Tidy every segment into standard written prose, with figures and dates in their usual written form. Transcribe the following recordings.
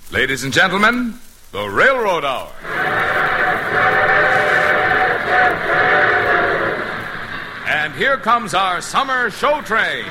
Ladies and gentlemen, the Railroad Hour. And here comes our summer show train.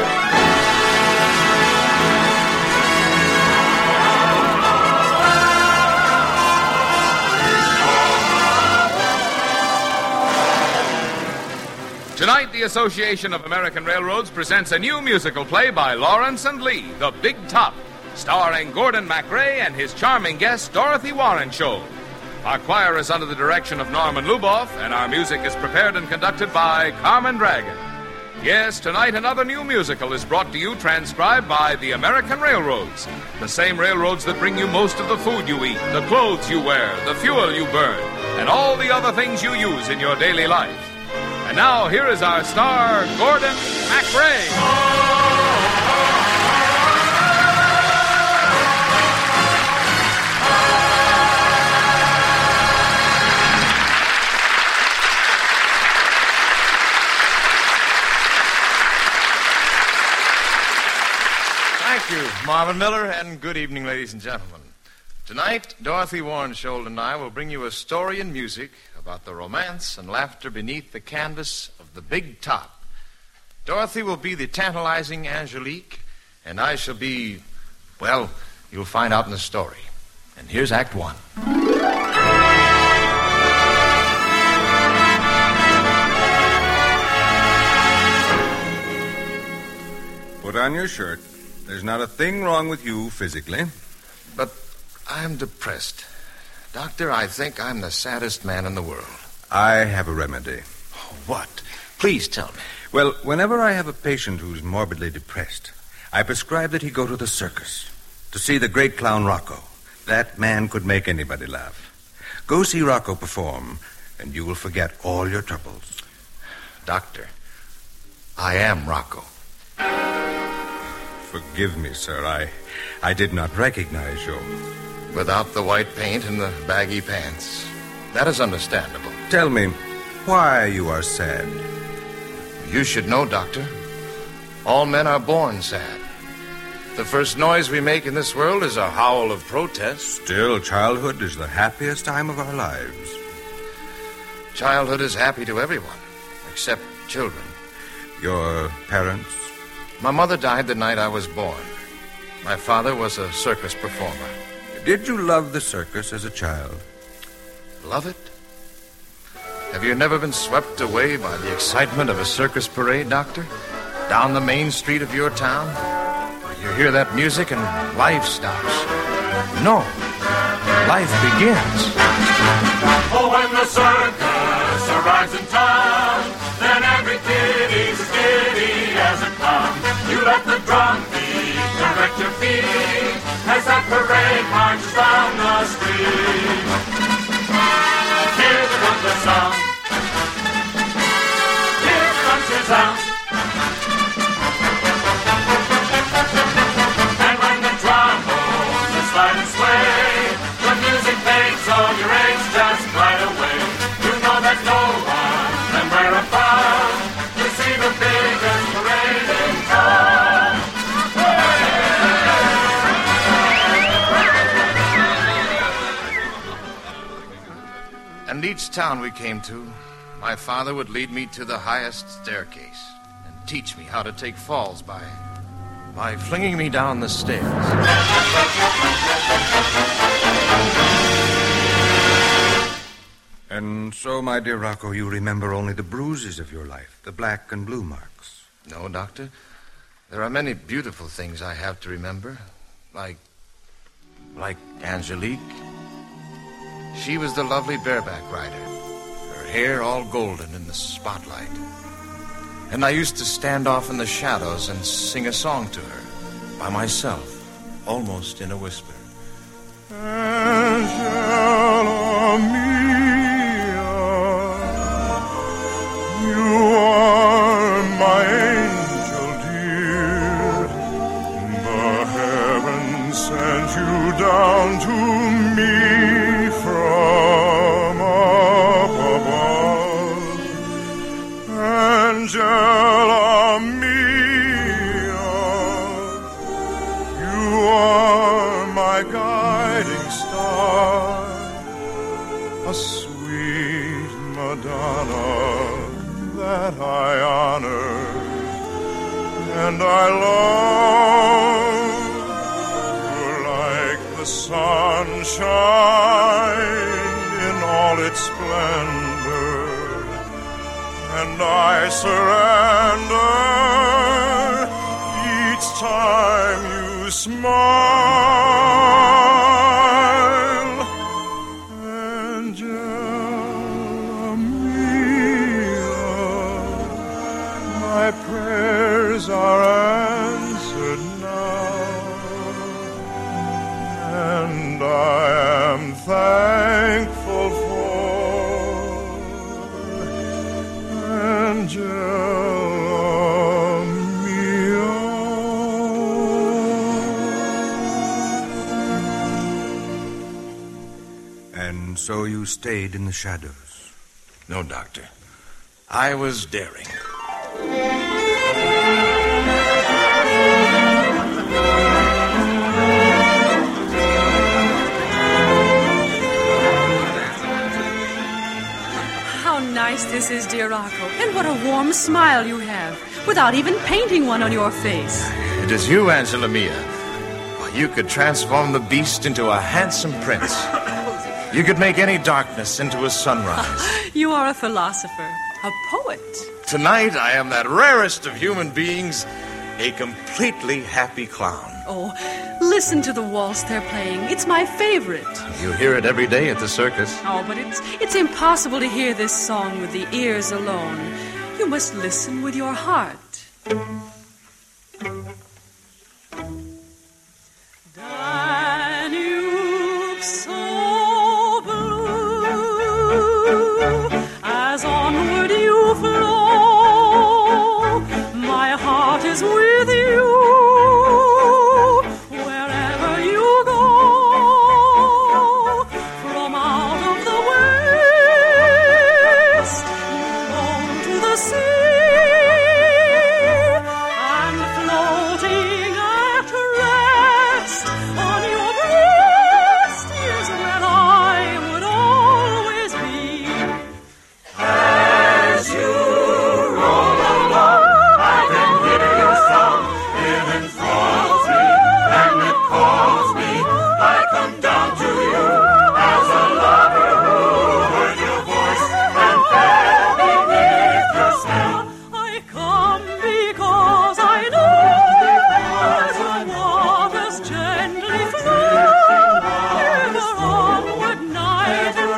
Tonight, the Association of American Railroads presents a new musical play by Lawrence and Lee, The Big Top, starring Gordon MacRae and his charming guest, Dorothy Warren Show. Our choir is under the direction of Norman Luboff, and our music is prepared and conducted by Carmen Dragon. Yes, tonight another new musical is brought to you, transcribed by the American Railroads, the same railroads that bring you most of the food you eat, the clothes you wear, the fuel you burn, and all the other things you use in your daily life. And now, here is our star, Gordon MacRae. Thank you, Marvin Miller, and good evening, ladies and gentlemen. Tonight, Dorothy Warren Scholl and I will bring you a story in music about the romance and laughter beneath the canvas of the Big Top. Dorothy will be the tantalizing Angelique, and I shall be, well, you'll find out in the story. And here's Act One. Put on your shirt. There's not a thing wrong with you physically. But I'm depressed. Doctor, I think I'm the saddest man in the world. I have a remedy. What? Please tell me. Well, whenever I have a patient who's morbidly depressed, I prescribe that he go to the circus to see the great clown Rocco. That man could make anybody laugh. Go see Rocco perform, and you will forget all your troubles. Doctor, I am Rocco. Forgive me, sir. I did not recognize you. Without the white paint and the baggy pants. That is understandable. Tell me why you are sad. You should know, Doctor. All men are born sad. The first noise we make in this world is a howl of protest. Still, childhood is the happiest time of our lives. Childhood is happy to everyone, except children. Your parents? My mother died the night I was born. My father was a circus performer. Did you love the circus as a child? Love it? Have you never been swept away by the excitement of a circus parade, Doctor? Down the main street of your town? You hear that music and life stops. No. Life begins. Oh, when the circus arrives in town, then every kitty's as giddy as a clown. You let the drum beat direct your feet as that parade marches down the street. Hear the trumpet sound. Hear the trumpet sound. And when the trombones slide and sway, the music takes all your aches just right away. You know that no one can wear a frown to see the biggest parade in town. And each town we came to, my father would lead me to the highest staircase and teach me how to take falls by flinging me down the stairs. And so, my dear Rocco, you remember only the bruises of your life, the black and blue marks. No, Doctor. There are many beautiful things I have to remember, like Angelique. She was the lovely bareback rider, her hair all golden in the spotlight. And I used to stand off in the shadows and sing a song to her, by myself, almost in a whisper. Angela mia, you are my angel dear. The heavens sent you down to me from up above. Angela mia, you are my guide. guiding star, a sweet Madonna that I honor and I love. You're like the sunshine in all its splendor, and I surrender each time you smile. Angela mia, my prayers are answered now, and I am thankful for Angela mia. And so you stayed in the shadows? No, Doctor. I was daring. How nice this is, dear Rocco. And what a warm smile you have, without even painting one on your face. It is you, Angela Mia. You could transform the beast into a handsome prince. You could make any darkness into a sunrise. You are a philosopher, a poet. Tonight, I am that rarest of human beings, a completely happy clown. Oh, listen to the waltz they're playing. It's my favorite. You hear it every day at the circus. Oh, but it's impossible to hear this song with the ears alone. You must listen with your heart. Danube so blue, as onward you flow, my heart is with you. Wherever you go, from out of the west, you roam to the sea, and floating at rest on your breast is where I would always be. As you roll along, I can hear your song. It enthralls me and it calls me. I come down to you as a lover who heard your voice and fell beneath your spell. I come because I know as the waters gently flow, ever onward night and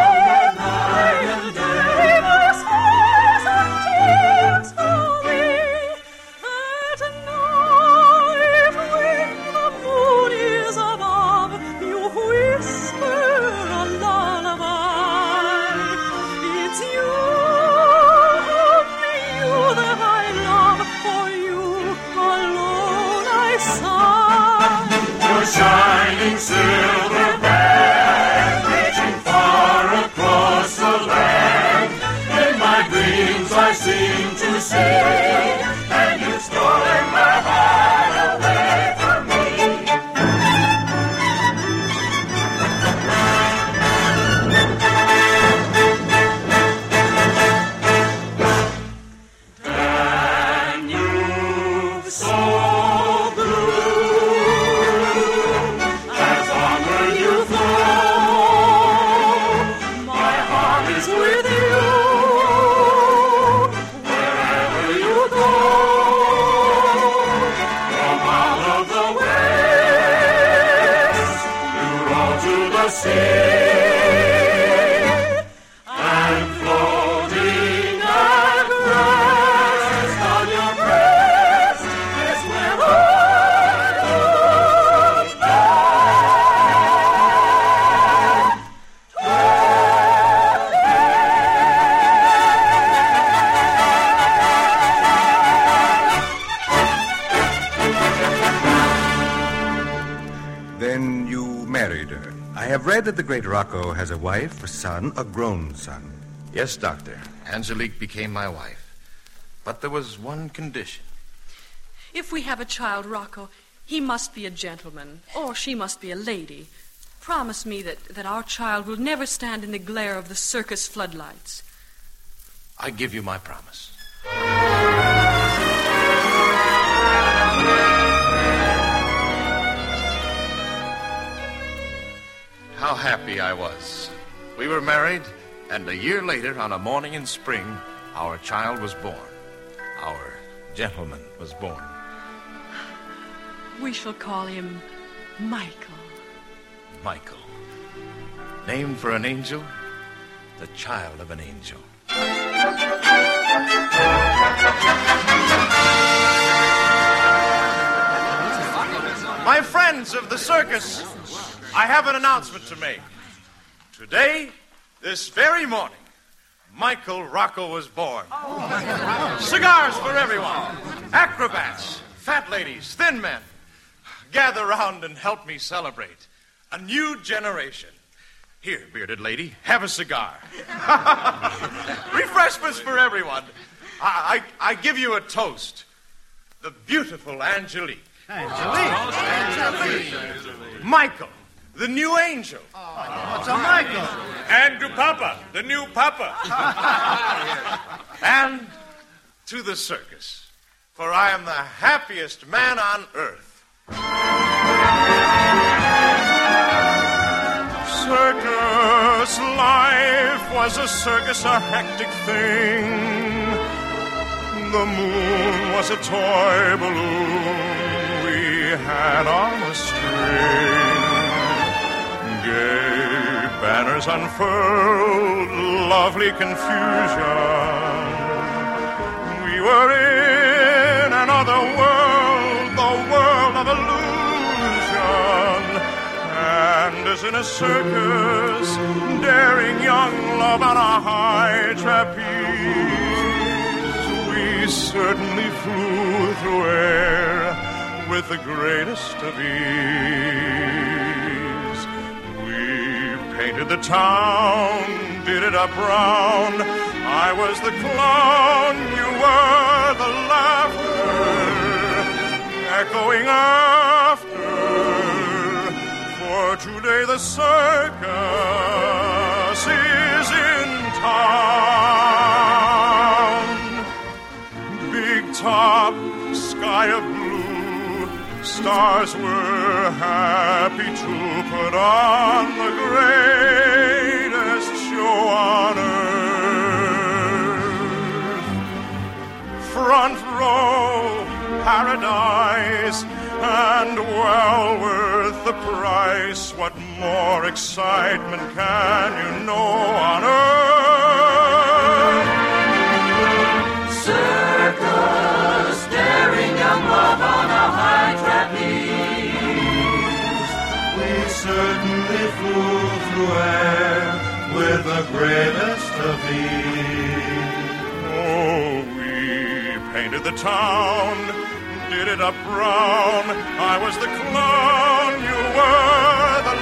day, my smiles and tears for thee. At night when the moon is above, you whisper a lullaby. It's you, only you that I love, for you alone I sigh. Your shining silver band, reaching far across the land. In my dreams I seem to see, and you've stolen my heart away from me. Danube so blue, as onward you flow, my heart is with you. Wherever you go, from out of the west, you roll to the sea, and floating at rest on your breast is where I Then you married her. I have read that the great Rocco has a wife, a son, a grown son. Yes, Doctor. Angelique became my wife. But there was one condition. If we have a child, Rocco, he must be a gentleman, or she must be a lady. Promise me that our child will never stand in the glare of the circus floodlights. I give you my promise. How happy I was. We were married, and a year later, on a morning in spring, our child was born. Our gentleman was born. We shall call him Michael. Michael. Named for an angel, the child of an angel. My friends of the circus, I have an announcement to make. Today, this very morning, Michael Rocco was born. Cigars for everyone. Acrobats, fat ladies, thin men. Gather round and help me celebrate a new generation. Here, bearded lady, have a cigar. Refreshments for everyone. I give you a toast. The beautiful Angelique. Angelique. Michael, the new angel. What's a Michael? And to Papa, the new Papa. And to the circus, for I am the happiest man on earth. Circus life was a circus, a hectic thing. The moon was a toy balloon we had on a string. Gay banners unfurled, lovely confusion. We were in another world, the world of illusion. And as in a circus, daring young love on a high trapeze, we certainly flew through air with the greatest of ease. We painted the town, did it up brown. I was the clown, you were the laughter, echoing after. For today the circus is in town. Big top, sky of blue, stars were happy to put on the greatest show on earth. Front row, paradise, and well worth the price. What more excitement can you know on earth? Circus, daring young love on a high trapeze. We certainly flew through air with the greatest of ease. Oh, we painted the town, did it up brown. I was the clown, you were the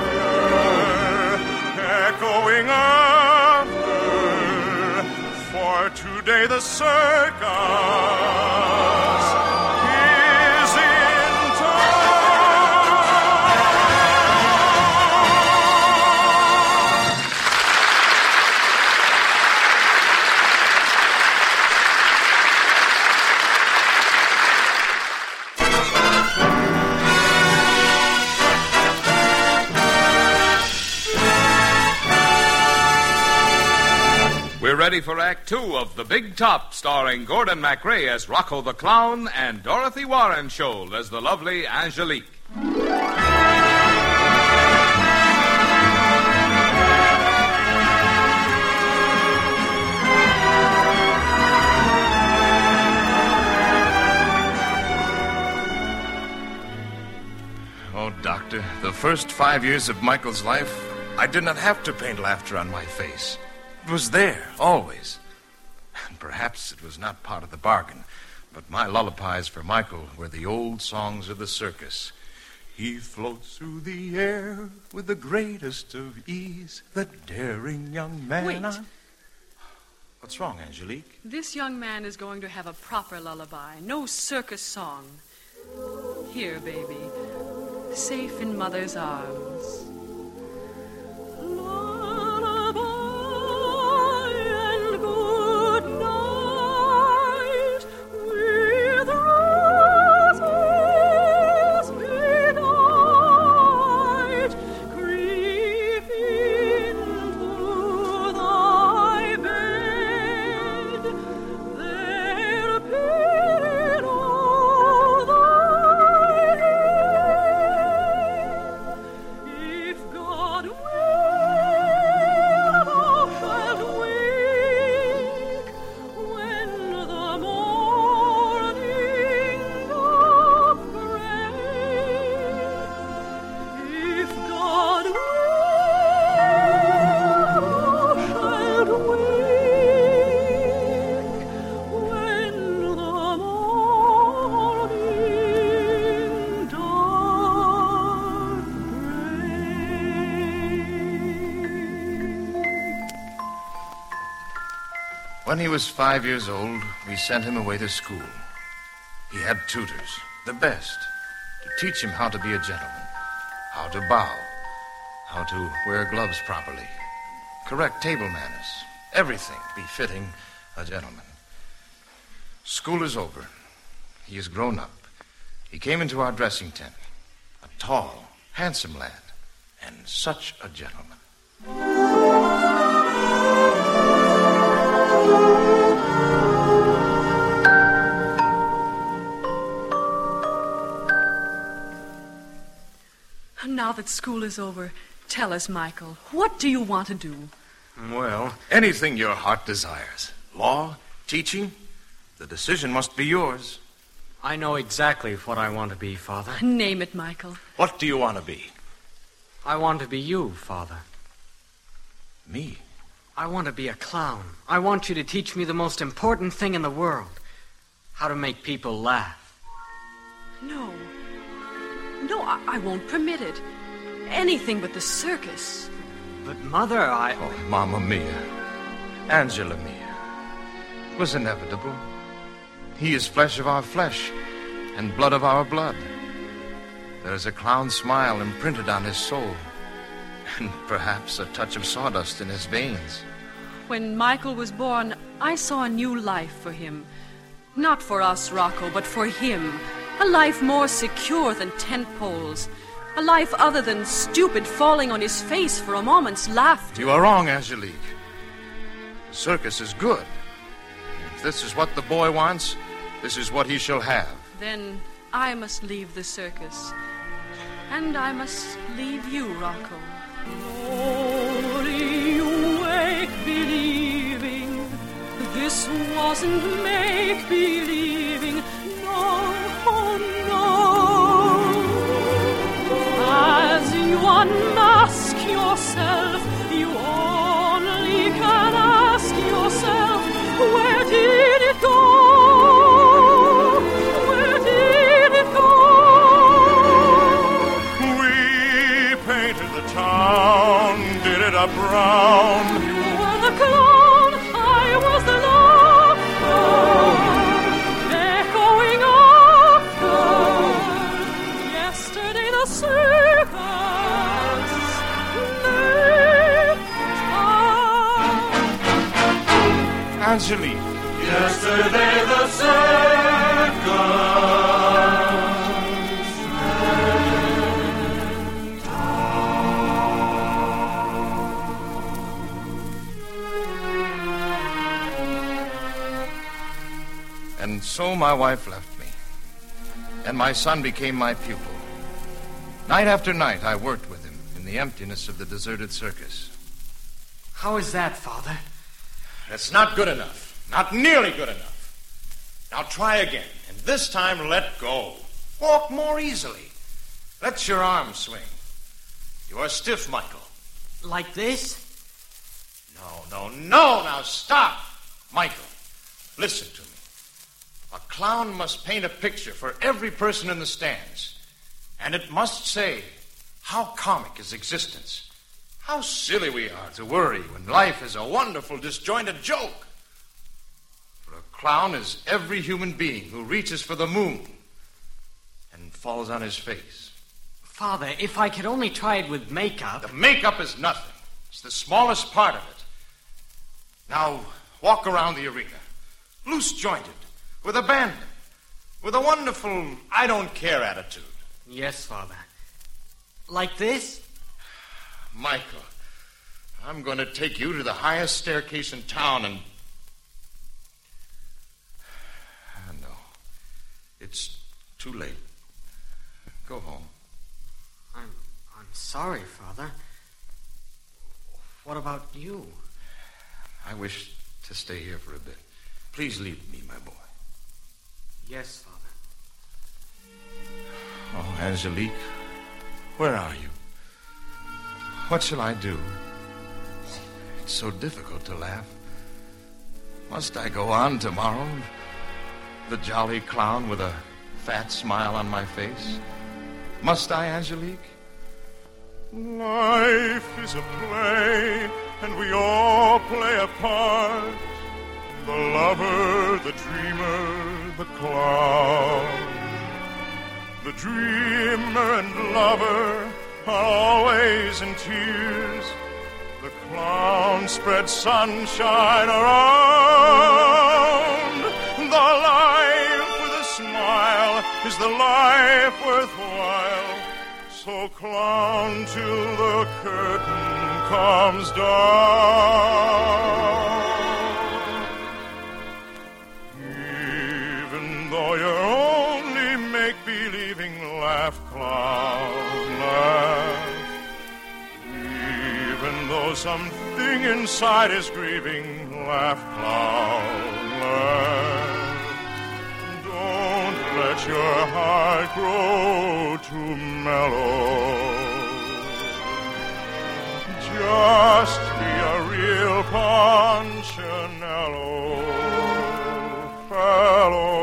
laughter, echoing after. For today the circus is in town. We're ready for Act Two of The Big Top, starring Gordon MacRae as Rocco the Clown and Dorothy Warrenshold as the lovely Angelique. Oh, Doctor, the first 5 years of Michael's life, I did not have to paint laughter on my face. It was there, always. And perhaps it was not part of the bargain, but my lullabies for Michael were the old songs of the circus. He floats through the air with the greatest of ease, the daring young man. Wait. What's wrong, Angelique? This young man is going to have a proper lullaby, no circus song. Here, baby, safe in mother's arms. When he was 5 years old, we sent him away to school. He had tutors, the best, to teach him how to be a gentleman, how to bow, how to wear gloves properly, correct table manners, everything befitting a gentleman. School is over. He is grown up. He came into our dressing tent, a tall, handsome lad, and such a gentleman. Now that school is over, tell us, Michael, what do you want to do? Well, anything your heart desires. Law, teaching, the decision must be yours. I know exactly what I want to be, Father. Name it, Michael. What do you want to be? I want to be you, Father. Me? I want to be a clown. I want you to teach me the most important thing in the world. How to make people laugh. No, I won't permit it. Anything but the circus. But, Mother, Oh, Mamma Mia. Angela Mia. It was inevitable. He is flesh of our flesh and blood of our blood. There is a clown smile imprinted on his soul, and perhaps a touch of sawdust in his veins. When Michael was born, I saw a new life for him. Not for us, Rocco, but for him. A life more secure than tent poles. A life other than stupid falling on his face for a moment's laughter. You are wrong, Angelique. The circus is good. If this is what the boy wants, this is what he shall have. Then I must leave the circus. And I must leave you, Rocco. Glory, you make-believing. This wasn't make-believing. No, no. As you unmask yourself, you only can ask yourself, where did it go? Where did it go? We painted the town, did it up round. You were the clown, I was the laughter, echoing after. Yesterday the circus, Angelique. Yesterday the circus. And so my wife left me, and my son became my pupil. Night after night, I worked with him in the emptiness of the deserted circus. how is that, Father? That's not good enough. Not nearly good enough. Now try again, and this time let go. Walk more easily. Let your arms swing. You are stiff, Michael. Like this? No. Now stop. Michael, listen to me. A clown must paint a picture for every person in the stands. And it must say, how comic is existence. How silly we are to worry when life is a wonderful, disjointed joke. For a clown is every human being who reaches for the moon and falls on his face. Father, if I could only try it with makeup. The makeup is nothing. It's the smallest part of it. Now, walk around the arena. Loose-jointed, with abandon, with a wonderful I don't care attitude. Yes, Father. Like this? Michael, I'm going to take you to the highest staircase in town and... No. It's too late. Go home. I'm sorry, Father. What about you? I wish to stay here for a bit. Please leave me, my boy. Yes, Father. Oh, Angelique, where are you? What shall I do? It's so difficult to laugh. Must I go on tomorrow? The jolly clown with a fat smile on my face? Must I, Angelique? Life is a play, and we all play a part. the lover, the dreamer, the clown. The dreamer and lover are always in tears. The clown spreads sunshine around. The life with a smile is the life worthwhile. So clown till the curtain comes down. Even though you're only make-believing, laugh, clown, laugh. Even though something inside is grieving, laugh, clown, laugh. Don't let your heart grow too mellow. Just be a real Punchinello fellow.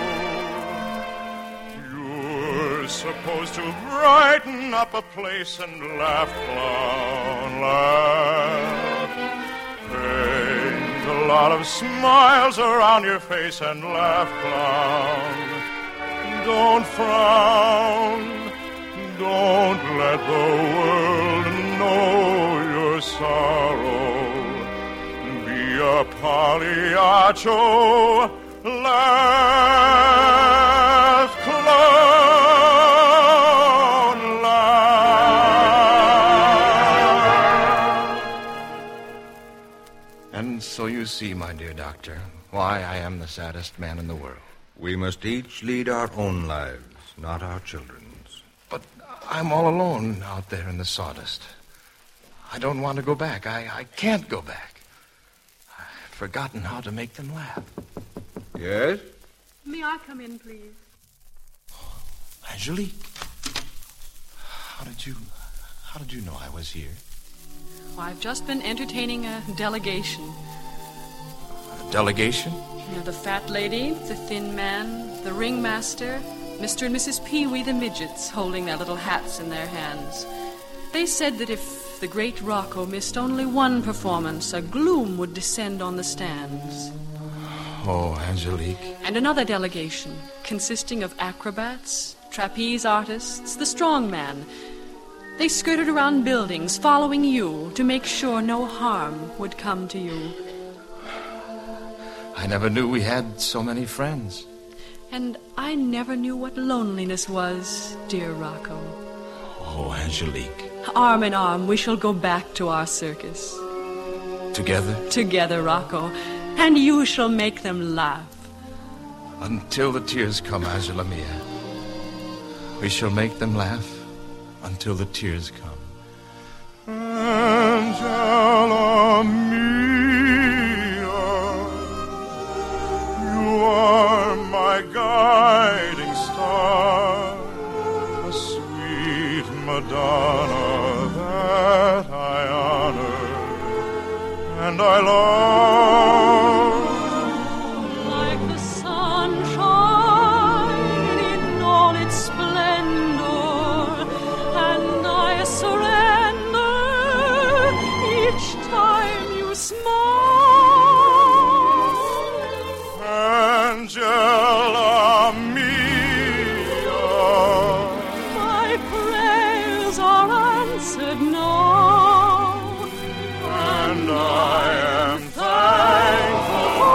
You're supposed to brighten up a place and laugh, clown, laugh. Paint a lot of smiles around your face and laugh, clown. Don't frown. Don't let the world know your sorrow. Be a Pagliaccio. Laugh, clown, laugh. And so you see, my dear doctor, why I am the saddest man in the world. We must each lead our own lives, not our children's. But I'm all alone out there in the sawdust. I don't want to go back. I can't go back. I've forgotten how to make them laugh. Yes? May I come in, please? Angelique, how did you know I was here? Well, I've just been entertaining a delegation. A delegation? You know, the fat lady, the thin man, the ringmaster, Mr. and Mrs. Pee-wee the midgets holding their little hats in their hands. They said that if the great Rocco missed only one performance, a gloom would descend on the stands. Oh, Angelique. And another delegation, consisting of acrobats, trapeze artists, the strong man. They skirted around buildings, following you, to make sure no harm would come to you. I never knew we had so many friends. And I never knew what loneliness was, dear Rocco. Oh, Angelique. Arm in arm, we shall go back to our circus. Together? Together, Rocco. And you shall make them laugh. Until the tears come, Angela mia. We shall make them laugh until the tears come. Angela mia, you are my guiding star, a sweet Madonna that I honor and I love. Like the sunshine in all its splendor, and I surrender each time you smile. Angela mia, My prayers are answered now. and I am thankful for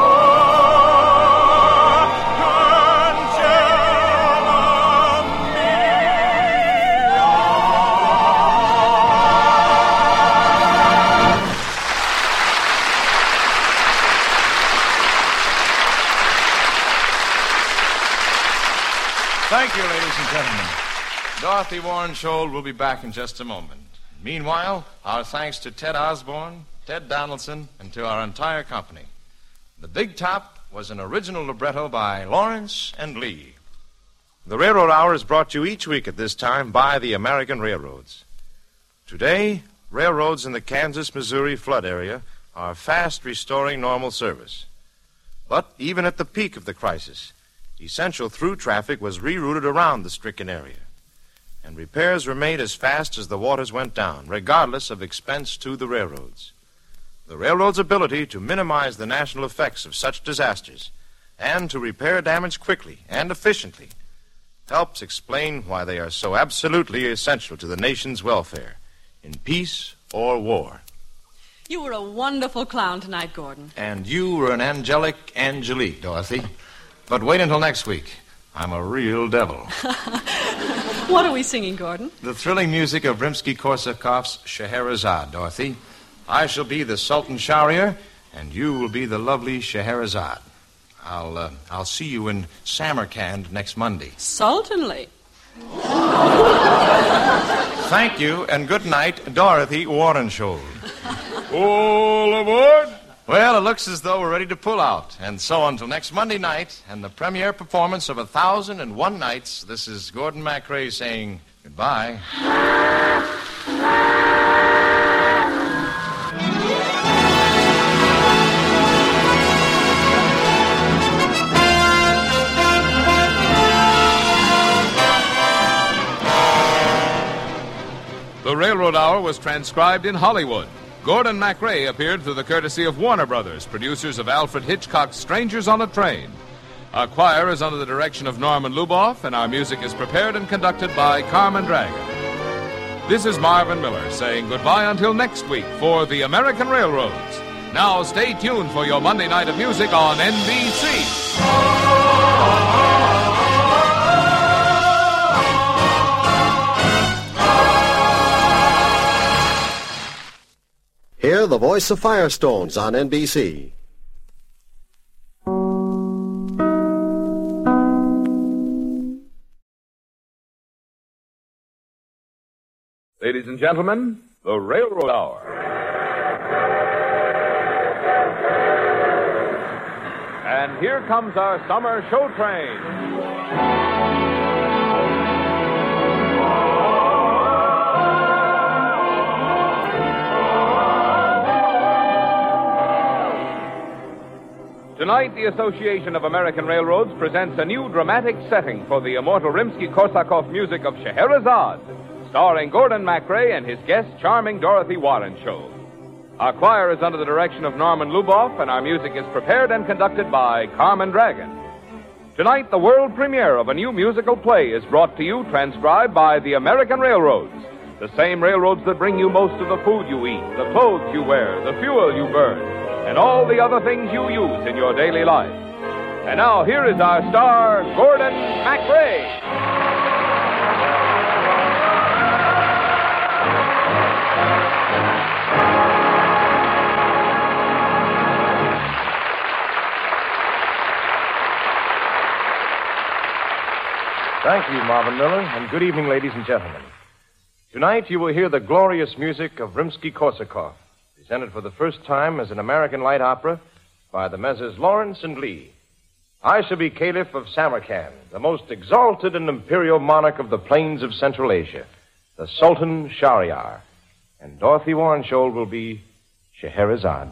Angela mia. Thank you, ladies and gentlemen. Dorothy Warren Scholl will be back in just a moment. Meanwhile, our thanks to Ted Osborne, Ted Donaldson, and to our entire company. The Big Top was an original libretto by Lawrence and Lee. The Railroad Hour is brought to you each week at this time by the American Railroads. Today, railroads in the Kansas-Missouri flood area are fast restoring normal service. But even at the peak of the crisis, essential through traffic was rerouted around the stricken area, and repairs were made as fast as the waters went down, regardless of expense to the railroads. the railroad's ability to minimize the national effects of such disasters and to repair damage quickly and efficiently helps explain why they are so absolutely essential to the nation's welfare in peace or war. You were a wonderful clown tonight, Gordon. And you were an angelic Angelique, Dorothy. But wait until next week. I'm a real devil. What are we singing, Gordon? The thrilling music of Rimsky-Korsakov's Scheherazade, Dorothy. I shall be the Sultan Shahryar, and you will be the lovely Scheherazade. I'll see you in Samarkand next Monday. Certainly. Thank you, and good night, Dorothy Warrenshold. All aboard! Well, it looks as though we're ready to pull out. And so until next Monday night and the premiere performance of 1,001 Nights, this is Gordon MacRae saying goodbye. The Railroad Hour was transcribed in Hollywood. Gordon MacRae appeared through the courtesy of Warner Brothers, producers of Alfred Hitchcock's Strangers on a Train. Our choir is under the direction of Norman Luboff, and our music is prepared and conducted by Carmen Dragon. This is Marvin Miller saying goodbye until next week for the American Railroads. Now stay tuned for your Monday night of music on NBC. Hear the voice of Firestones on NBC. Ladies and gentlemen, the Railroad Hour. And here comes our summer show train. Tonight, the Association of American Railroads presents a new dramatic setting for the immortal Rimsky-Korsakov music of Scheherazade, starring Gordon MacRae and his guest, charming Dorothy Warrenshow. Our choir is under the direction of Norman Luboff, and our music is prepared and conducted by Carmen Dragon. Tonight, the world premiere of a new musical play is brought to you, transcribed by the American Railroads, the same railroads that bring you most of the food you eat, the clothes you wear, the fuel you burn, and all the other things you use in your daily life. And now, here is our star, Gordon MacRae. Thank you, Marvin Miller, and good evening, ladies and gentlemen. Tonight you will hear the glorious music of Rimsky-Korsakov, presented for the first time as an American light opera by the Messrs. Lawrence and Lee. I shall be Caliph of Samarkand, the most exalted and imperial monarch of the plains of Central Asia, the Sultan Shahryar, and Dorothy Warrenshold will be Scheherazade.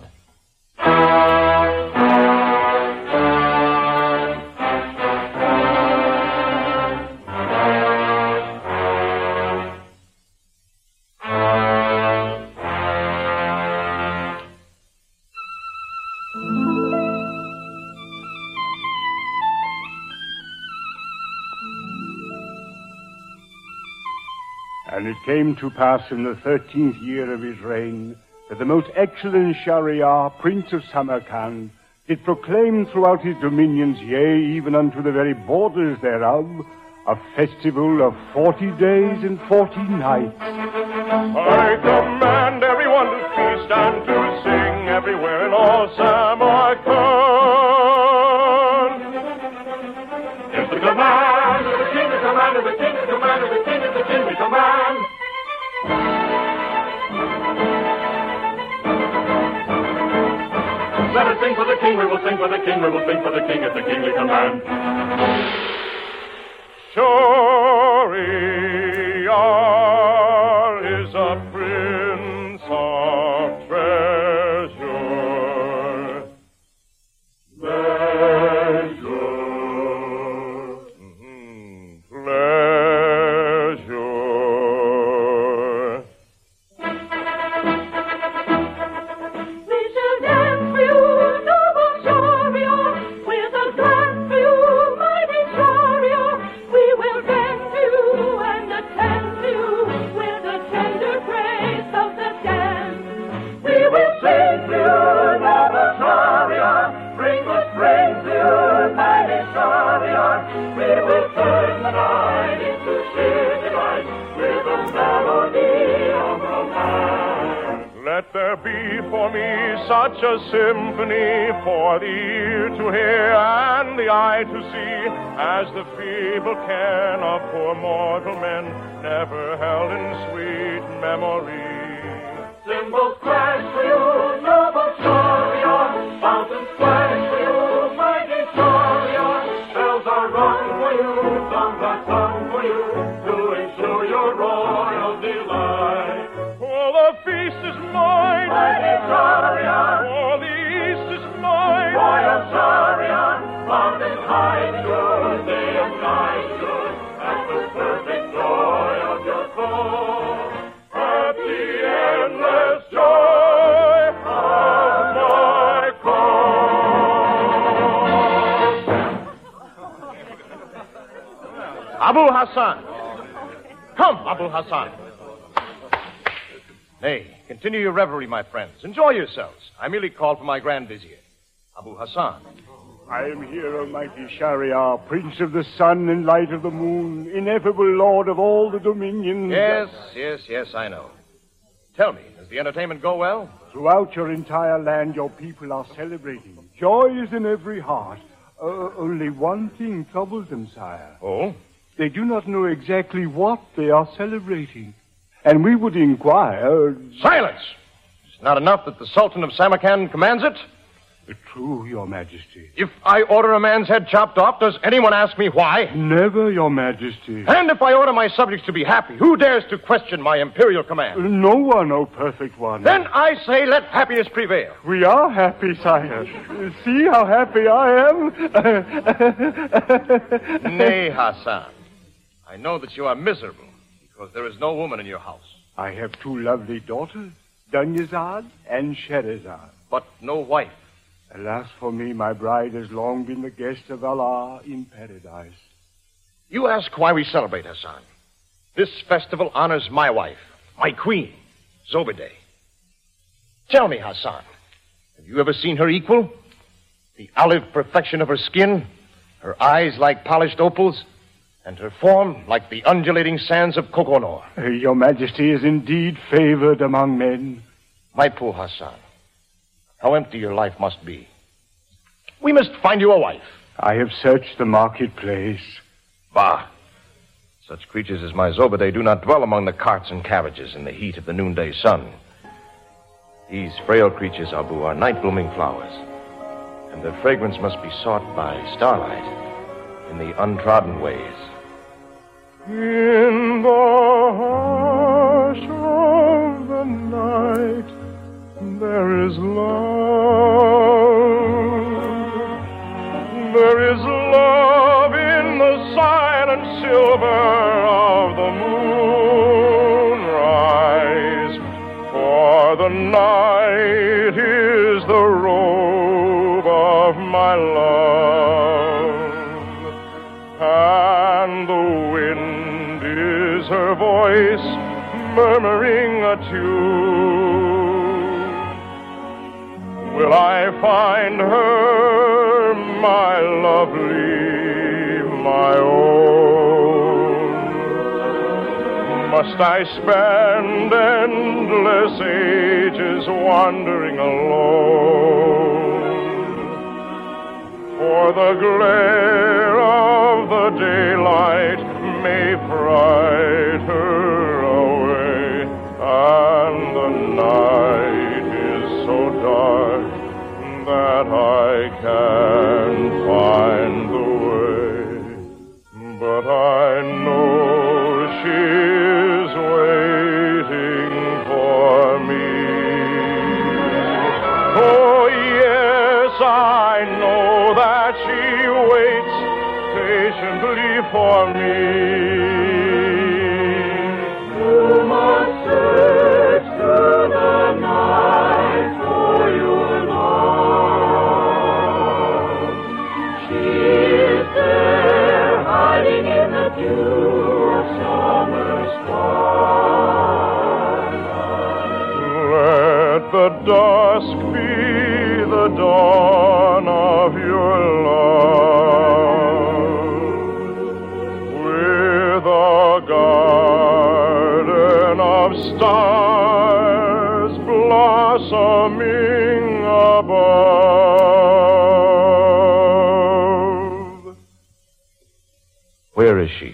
And it came to pass in the 13th year of his reign that the most excellent Shahryar, Prince of Samarkand, did proclaim throughout his dominions, yea, even unto the very borders thereof, a festival of 40 days and 40 nights. I command everyone to feast and to sing everywhere in all Samarkand. It's the command of the king, the command of the king, the command of the king, of the king, the command. Let us sing for the king, we will sing for the king, we will sing for the king at the kingly command. Shahryar is a prince of treasure. Pleasure. Pleasure. for me such a symphony for the ear to hear and the eye to see, as the feeble can of poor mortal men, never held in sweet memory. Cymbals crash for you, noble chariot, fountains splash for you, mighty chariot, bells are rung for you, songs are sung for you, to ensure your royal delight. For the feast is mine, Mighty chariot, for the east is mine, royal chariot, mountains high and good, day and night good, at the perfect joy of your soul. at the endless joy of my cause. Abu Hassan. Come, Abu Hassan. Nay, continue your revelry, my friends. Enjoy yourselves. I merely called for my Grand Vizier, Abu Hassan. I am here, O mighty Shahryar, Prince of the Sun and Light of the Moon, ineffable Lord of all the dominions. Yes, I know. Tell me, does the entertainment go well? Throughout your entire land, your people are celebrating. Joy is in every heart. Only one thing troubles them, sire. Oh? They do not know exactly what they are celebrating. And we would inquire... Silence! It's not enough that the Sultan of Samarkand commands it? True, Your Majesty. If I order a man's head chopped off, does anyone ask me why? Never, Your Majesty. And if I order my subjects to be happy, who dares to question my imperial command? No one, O perfect one. Then I say let happiness prevail. We are happy, sire. See how happy I am? Nay, Hassan. I know that you are miserable because there is no woman in your house. I have two lovely daughters, Dunyazad and Sherazad. But no wife. Alas for me, my bride has long been the guest of Allah in paradise. You ask why we celebrate, Hassan. This festival honors my wife, my queen, Zobedeh. Tell me, Hassan, have you ever seen her equal? The olive perfection of her skin, her eyes like polished opals, and her form like the undulating sands of Kokonor. Your Majesty is indeed favored among men. My poor Hassan, how empty your life must be. We must find you a wife. I have searched the marketplace. Bah! Such creatures as my Zobedeh do not dwell among the carts and carriages in the heat of the noonday sun. These frail creatures, Abu, are night-blooming flowers, and their fragrance must be sought by starlight in the untrodden ways. In the hush of the night, there is love. There is love in the silent silver of the moonrise. For the night is the robe of my love, and the wind is her voice murmuring a tune. Will I find her, my lovely, my own? Must I spend endless ages wandering alone? For the glare of the daylight may fright her away, and the night is so dark that I can't find the way. But I know she's waiting for me. Oh, yes, I know that she waits patiently for me. You must search through the night for your love. She is there, hiding in the dew of summer's twilight. Let the dusk be the dawn of your love, with a garden of stars blossoming above. Where is she?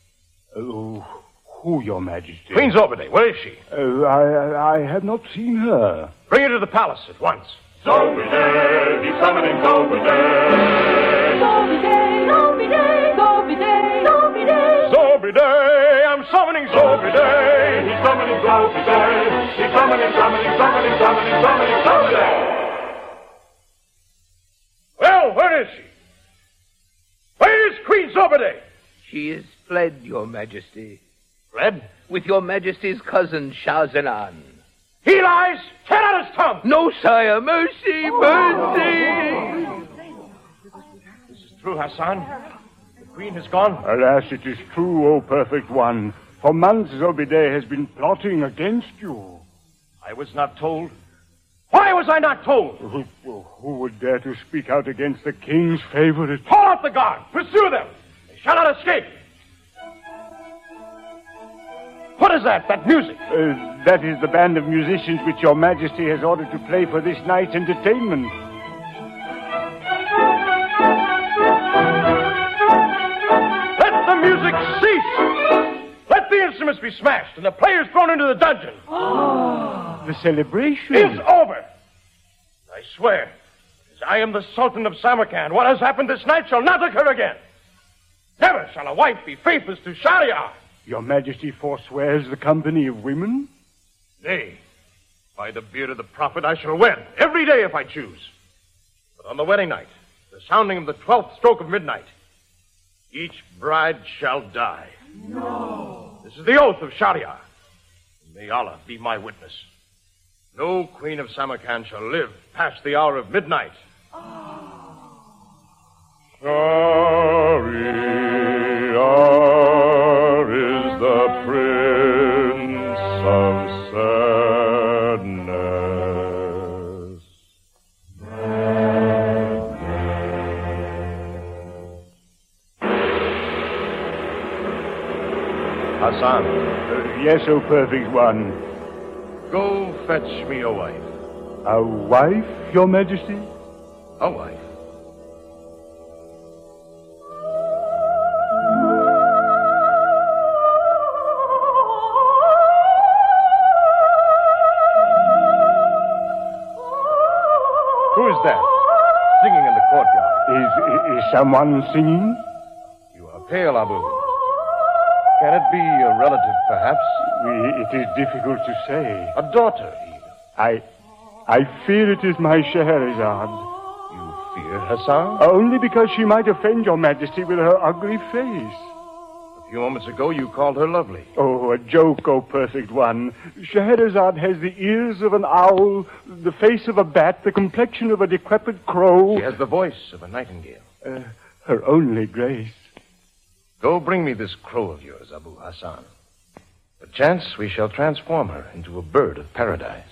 Who, Your Majesty? Queen Zorbide, where is she? I have not seen her. Bring her to the palace at once. Zorbide, he's summoning Zorbide. Zorbide, Zorbide, Zorbide, Zorbide. Zorbide, I'm summoning Zorbide. He's summoning Zorbide. He's summoning Zorbide. Well, where is she? Where is Queen Zorbide? She is fled, Your Majesty. Fled? With Your Majesty's cousin, Shah Zenan. He lies! Tear out his tongue! No, sire. Mercy, mercy! This is true, Hassan. The Queen has gone. Alas, it is true, O perfect one. For months, Zorbide has been plotting against you. I was not told. Why was I not told? Who would dare to speak out against the king's favorite? Call out the guard! Pursue them! They shall not escape! What is that? That music? That is the band of musicians which Your Majesty has ordered to play for this night's entertainment. Let the music cease! Let the instruments be smashed and the players thrown into the dungeon. The celebration is over. I swear, as I am the Sultan of Samarkand, what has happened this night shall not occur again. Never shall a wife be faithless to Shahryar. Your Majesty forswears the company of women? Nay, by the beard of the prophet, I shall wed every day if I choose. But on the wedding night, the sounding of the 12th stroke of midnight, each bride shall die. No. This is the oath of Shahryar. May Allah be my witness. No queen of Samarkand shall live past the hour of midnight. Shahryar is the prince of sadness. Hassan. Yes, O perfect one. Go fetch me a wife. A wife, Your Majesty? A wife. Who is that? Singing in the courtyard. Is someone singing? You are pale, Abu. Can it be a relative, perhaps? It is difficult to say. A daughter, even. I fear it is my Scheherazade. You fear Hassan? Only because she might offend Your Majesty with her ugly face. A few moments ago, you called her lovely. Oh, a joke, O perfect one. Scheherazade has the ears of an owl, the face of a bat, the complexion of a decrepit crow. She has the voice of a nightingale. Her only grace. Go bring me this crow of yours, Abu Hassan. Perchance we shall transform her into a bird of paradise.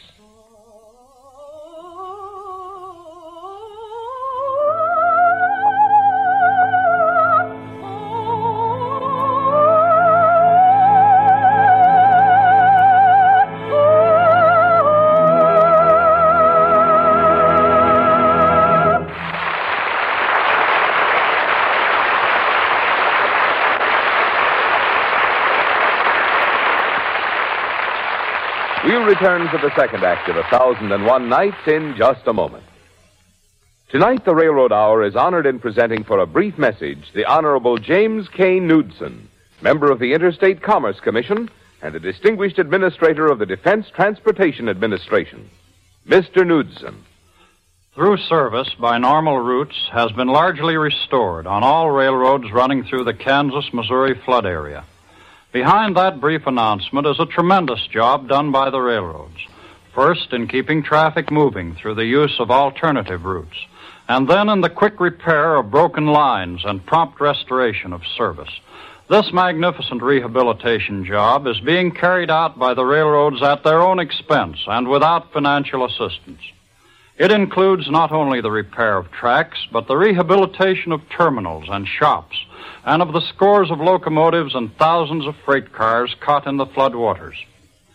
We'll return to the second act of 1001 Nights in just a moment. Tonight, the Railroad Hour is honored in presenting for a brief message the Honorable James K. Knudsen, member of the Interstate Commerce Commission and a distinguished administrator of the Defense Transportation Administration. Mr. Knudsen. Through service by normal routes has been largely restored on all railroads running through the Kansas-Missouri flood area. Behind that brief announcement is a tremendous job done by the railroads. First, in keeping traffic moving through the use of alternative routes, and then in the quick repair of broken lines and prompt restoration of service. This magnificent rehabilitation job is being carried out by the railroads at their own expense and without financial assistance. It includes not only the repair of tracks, but the rehabilitation of terminals and shops, and of the scores of locomotives and thousands of freight cars caught in the flood waters.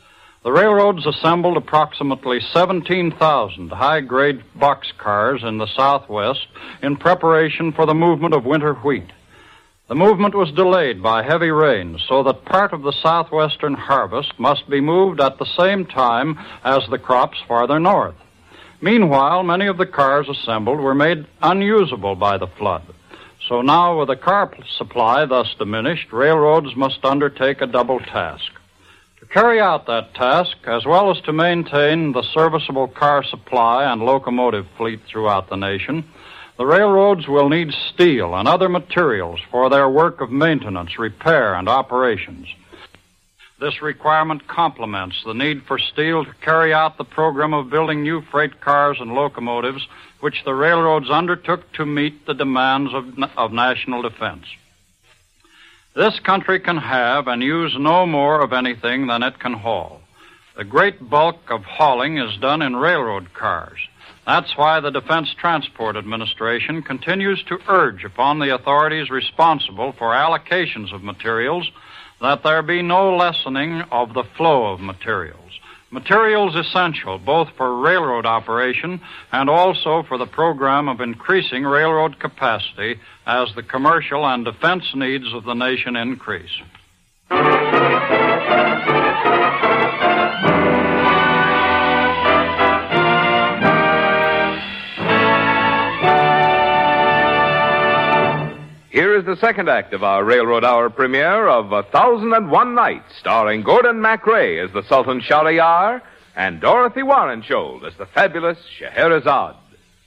The railroads assembled approximately 17,000 high-grade boxcars in the Southwest in preparation for the movement of winter wheat. The movement was delayed by heavy rains, so that part of the southwestern harvest must be moved at the same time as the crops farther north. Meanwhile, many of the cars assembled were made unusable by the flood. So now, with the car supply thus diminished, railroads must undertake a double task. To carry out that task, as well as to maintain the serviceable car supply and locomotive fleet throughout the nation, the railroads will need steel and other materials for their work of maintenance, repair, and operations. This requirement complements the need for steel to carry out the program of building new freight cars and locomotives, which the railroads undertook to meet the demands of national defense. This country can have and use no more of anything than it can haul. The great bulk of hauling is done in railroad cars. That's why the Defense Transport Administration continues to urge upon the authorities responsible for allocations of materials that there be no lessening of the flow of materials. Materials essential both for railroad operation and also for the program of increasing railroad capacity as the commercial and defense needs of the nation increase. Here is the second act of our Railroad Hour premiere of 1,001 Nights, starring Gordon MacRae as the Sultan Shahryar and Dorothy Warrenshold as the fabulous Scheherazade.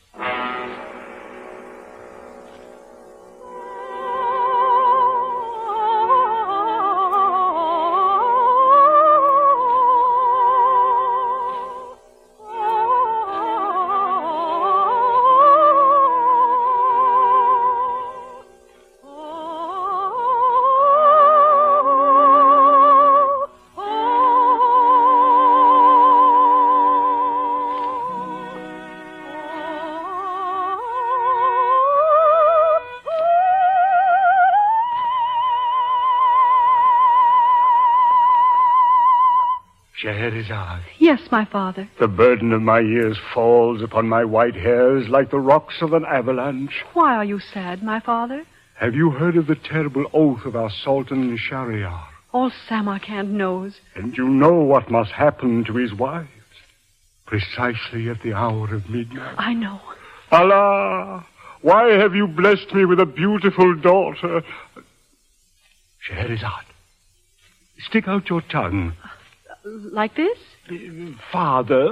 Scheherazade. Yes, my father. The burden of my years falls upon my white hairs like the rocks of an avalanche. Why are you sad, my father? Have you heard of the terrible oath of our Sultan Shahryar? All Samarkand knows. And you know what must happen to his wives. Precisely at the hour of midnight. I know. Allah! Why have you blessed me with a beautiful daughter? Scheherazade, stick out your tongue. Like this? Father,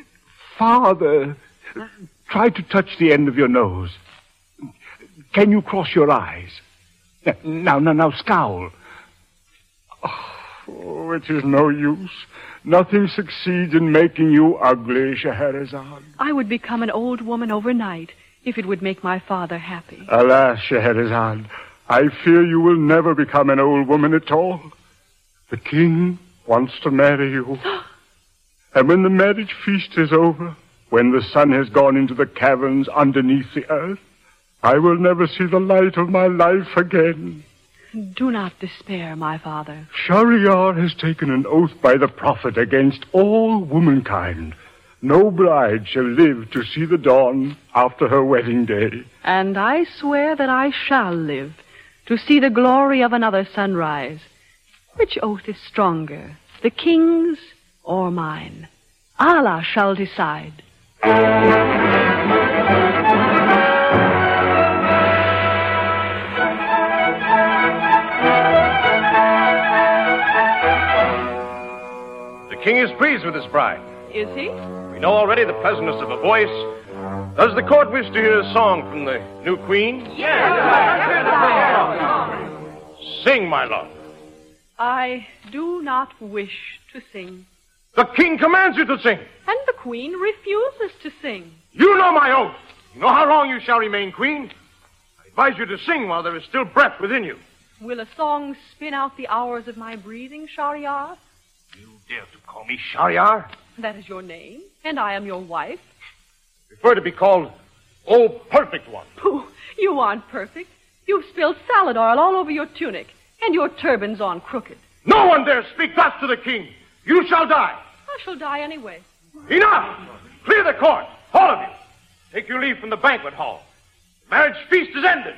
try to touch the end of your nose. Can you cross your eyes? Now, scowl. Oh, it is no use. Nothing succeeds in making you ugly, Scheherazade. I would become an old woman overnight if it would make my father happy. Alas, Scheherazade, I fear you will never become an old woman at all. The king wants to marry you. And when the marriage feast is over, when the sun has gone into the caverns underneath the earth, I will never see the light of my life again. Do not despair, my father. Shahryar has taken an oath by the prophet against all womankind. No bride shall live to see the dawn after her wedding day. And I swear that I shall live to see the glory of another sunrise. Which oath is stronger, the king's or mine? Allah shall decide. The king is pleased with his bride. Is he? We know already the pleasantness of her voice. Does the court wish to hear a song from the new queen? Yes. Sing, my love. I do not wish to sing. The king commands you to sing. And the queen refuses to sing. You know my oath. You know how long you shall remain queen. I advise you to sing while there is still breath within you. Will a song spin out the hours of my breathing, Shahryar? You dare to call me Shahryar? That is your name, and I am your wife. Prefer to be called, oh, perfect one. Pooh, you aren't perfect. You've spilled salad oil all over your tunic, and your turban's on crooked. No one dare speak thus to the king. You shall die. I shall die anyway. Enough! Clear the court, all of you. Take your leave from the banquet hall. The marriage feast is ended.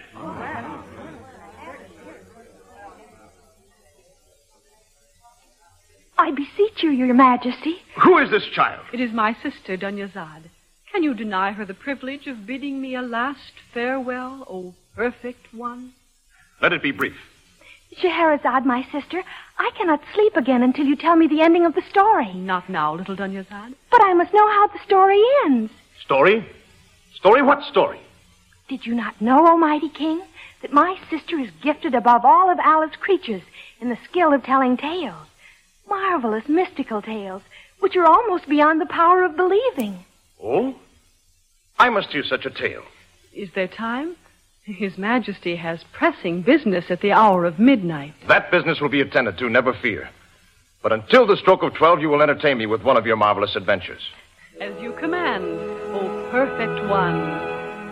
I beseech you, Your Majesty. Who is this child? It is my sister, Dunyazad. Can you deny her the privilege of bidding me a last farewell, O perfect one? Let it be brief. Scheherazade, my sister, I cannot sleep again until you tell me the ending of the story. Not now, little Dunyazad. But I must know how the story ends. Story? Story? What story? Did you not know, O mighty king, that my sister is gifted above all of Allah's creatures in the skill of telling tales? Marvelous mystical tales, which are almost beyond the power of believing. Oh? I must hear such a tale. Is there time? His Majesty has pressing business at the hour of midnight. That business will be attended to, never fear. But until the stroke of 12, you will entertain me with one of your marvelous adventures. As you command, O perfect one.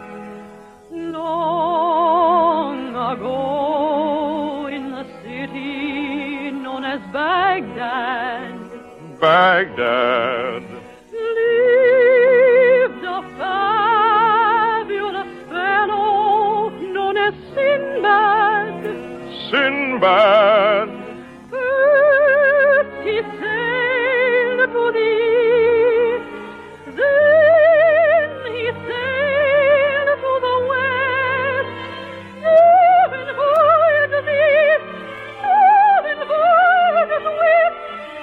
Long ago in the city known as Baghdad, Baghdad. lived a fabulous fellow known as Sinbad. Sinbad. First he sailed to the east, then he sailed to the west, moving voyages east, moving voyages west,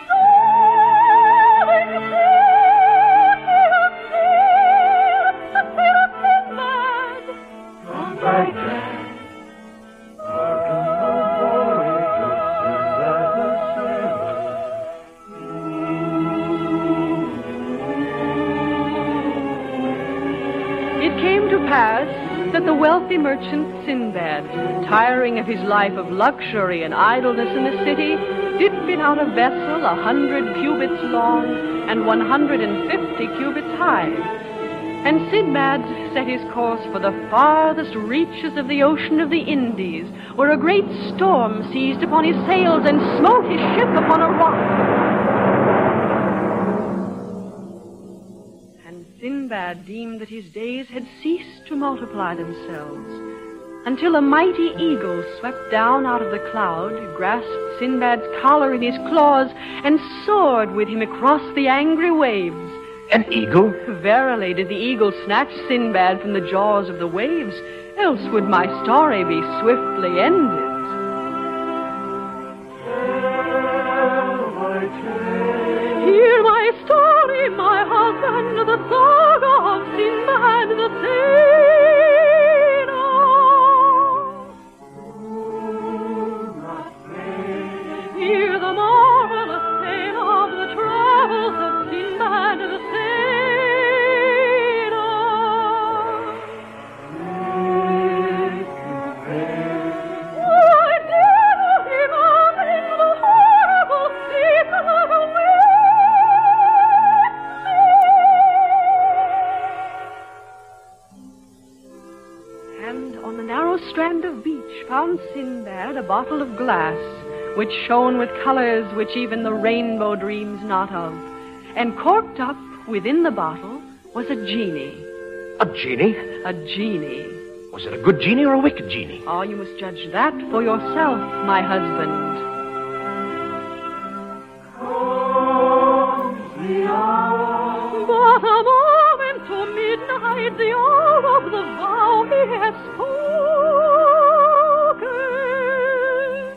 moving sail, Sinbad. From Baghdad. It came to pass that the wealthy merchant Sinbad, tiring of his life of luxury and idleness in the city, did fit out a vessel 100 cubits long and 150 cubits high. And Sinbad set his course for the farthest reaches of the ocean of the Indies, where a great storm seized upon his sails and smote his ship upon a rock. Sinbad deemed that his days had ceased to multiply themselves, until a mighty eagle swept down out of the cloud, grasped Sinbad's collar in his claws, and soared with him across the angry waves. An eagle? Verily did the eagle snatch Sinbad from the jaws of the waves, else would my story be swiftly ended. Hear my story, my husband, the saga of Sinbad the sailor. Hear the marvelous tale of the travels of Sinbad the sailor. Why did he run in the horrible secret away? And on the narrow strand of beach found Sinbad a bottle of glass, which shone with colors which even the rainbow dreams not of. And corked up within the bottle was a genie. A genie? A genie. Was it a good genie or a wicked genie? Oh, you must judge that for yourself, my husband. But a moment to midnight, the hour of the vow he has spoken.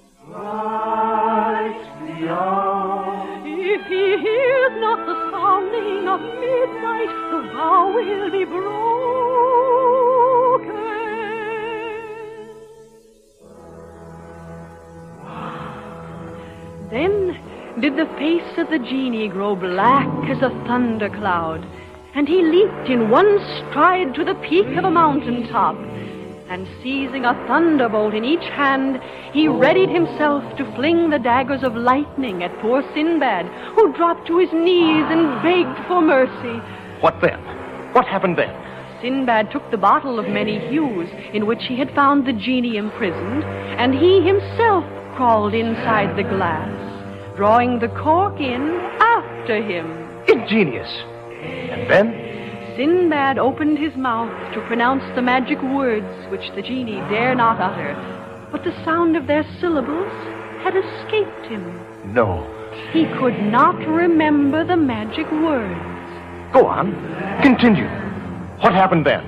Right the hour. If he hears not the sounding of midnight, the vow will be broken. Then did the face of the genie grow black as a thundercloud, and he leaped in one stride to the peak of a mountain top, and seizing a thunderbolt in each hand, he readied himself to fling the daggers of lightning at poor Sinbad, who dropped to his knees and begged for mercy. What then? What happened then? Sinbad took the bottle of many hues in which he had found the genie imprisoned, and he himself crawled inside the glass. drawing the cork in after him. Ingenious. And then? Sinbad opened his mouth to pronounce the magic words which the genie dare not utter, but the sound of their syllables had escaped him. No. He could not remember the magic words. Go on. Continue. What happened then?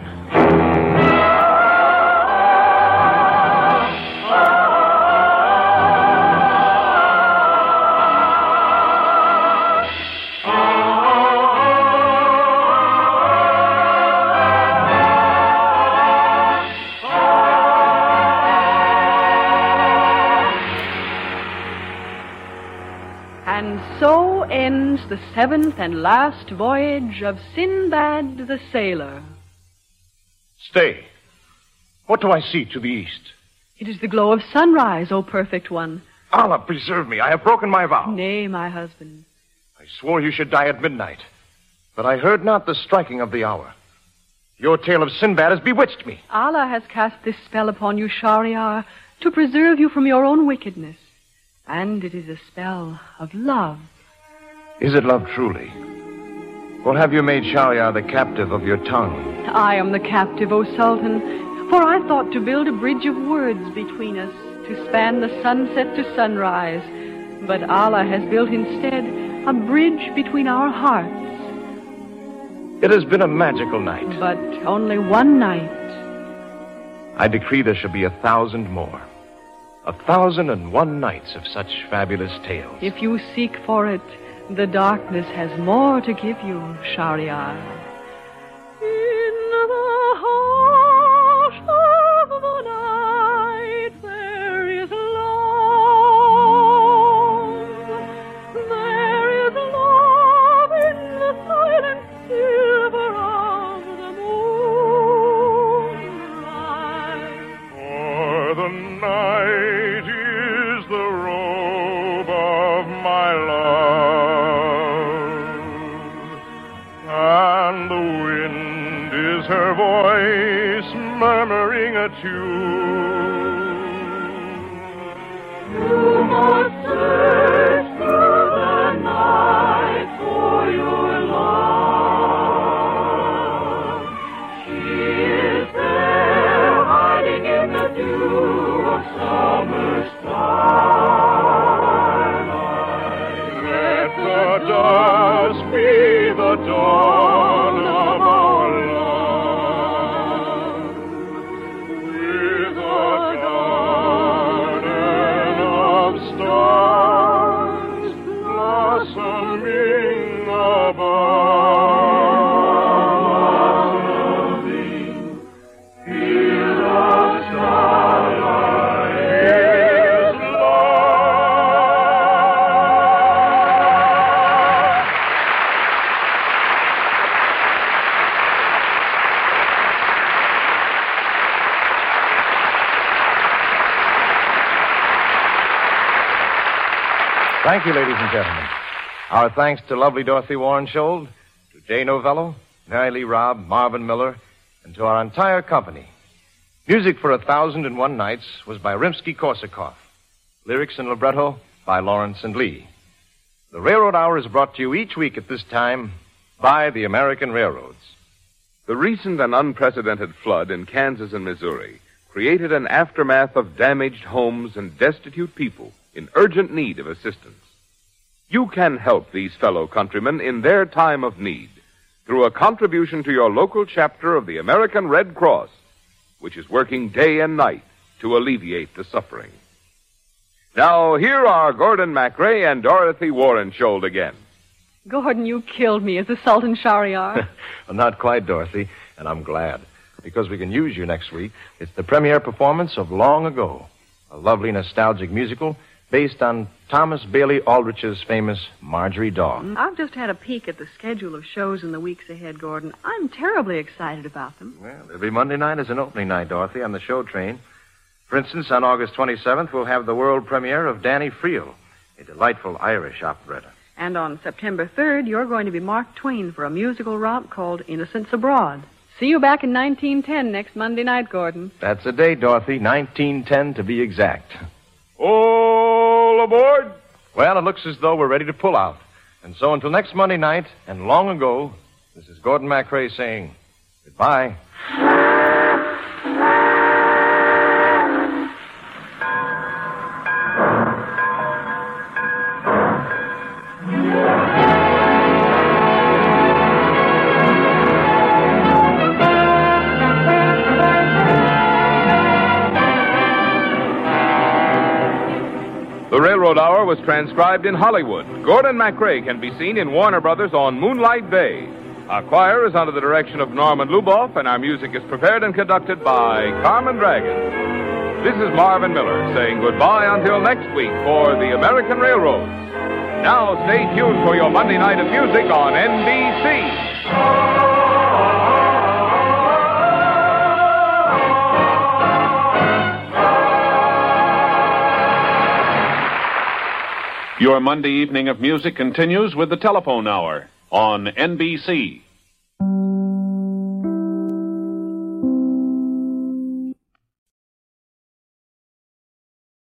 And so ends the 7th and last voyage of Sinbad the Sailor. Stay. What do I see to the east? It is the glow of sunrise, O perfect one. Allah preserve me. I have broken my vow. Nay, my husband. I swore you should die at midnight, but I heard not the striking of the hour. Your tale of Sinbad has bewitched me. Allah has cast this spell upon you, Shahryar, to preserve you from your own wickedness. And it is a spell of love. Is it love truly? Or have you made Shahryar the captive of your tongue? I am the captive, O Sultan, for I thought to build a bridge of words between us to span the sunset to sunrise. But Allah has built instead a bridge between our hearts. It has been a magical night. But only one night. I decree there shall be 1,000 more. 1,001 nights of such fabulous tales. If you seek for it, the darkness has more to give you, Shahryar. In the hush of the night there is love. There is love in the silent silver of the moonlight. For the night is the robe of my love, and the wind is her voice murmuring a tune. You must search through the night for your love. She is there hiding in the dew of summer's starlight. Let the dusk be the dawn of our love, with a garden of stars blossoming above. Feel the starlight is Thank you, ladies and gentlemen. Our thanks to lovely Dorothy Warrenshold, to Jay Novello, Mary Lee Robb, Marvin Miller, and to our entire company. Music for 1,001 Nights was by Rimsky-Korsakov. Lyrics and libretto by Lawrence and Lee. The Railroad Hour is brought to you each week at this time by the American Railroads. The recent and unprecedented flood in Kansas and Missouri created an aftermath of damaged homes and destitute people in urgent need of assistance. You can help these fellow countrymen in their time of need through a contribution to your local chapter of the American Red Cross, which is working day and night to alleviate the suffering. Now, here are Gordon MacRae and Dorothy Warrenshold again. Gordon, you killed me as the Sultan Shahryar. Well, not quite, Dorothy, and I'm glad, because we can use you next week. It's the premiere performance of Long Ago, a lovely nostalgic musical based on Thomas Bailey Aldrich's famous Marjorie Daw. I've just had a peek at the schedule of shows in the weeks ahead, Gordon. I'm terribly excited about them. Well, every Monday night is an opening night, Dorothy, on the show train. For instance, on August 27th, we'll have the world premiere of Danny Friel, a delightful Irish operetta. And on September 3rd, you're going to be Mark Twain for a musical romp called Innocents Abroad. See you back in 1910 next Monday night, Gordon. That's the date, Dorothy, 1910 to be exact. All aboard! Well, it looks as though we're ready to pull out. And so until next Monday night, and long ago, this is Gordon MacRae saying goodbye. The Railroad Hour was transcribed in Hollywood. Gordon MacRae can be seen in Warner Brothers on Moonlight Bay. Our choir is under the direction of Norman Luboff, and our music is prepared and conducted by Carmen Dragon. This is Marvin Miller saying goodbye until next week for the American Railroads. Now stay tuned for your Monday night of music on NBC. Your Monday evening of music continues with the Telephone Hour on NBC.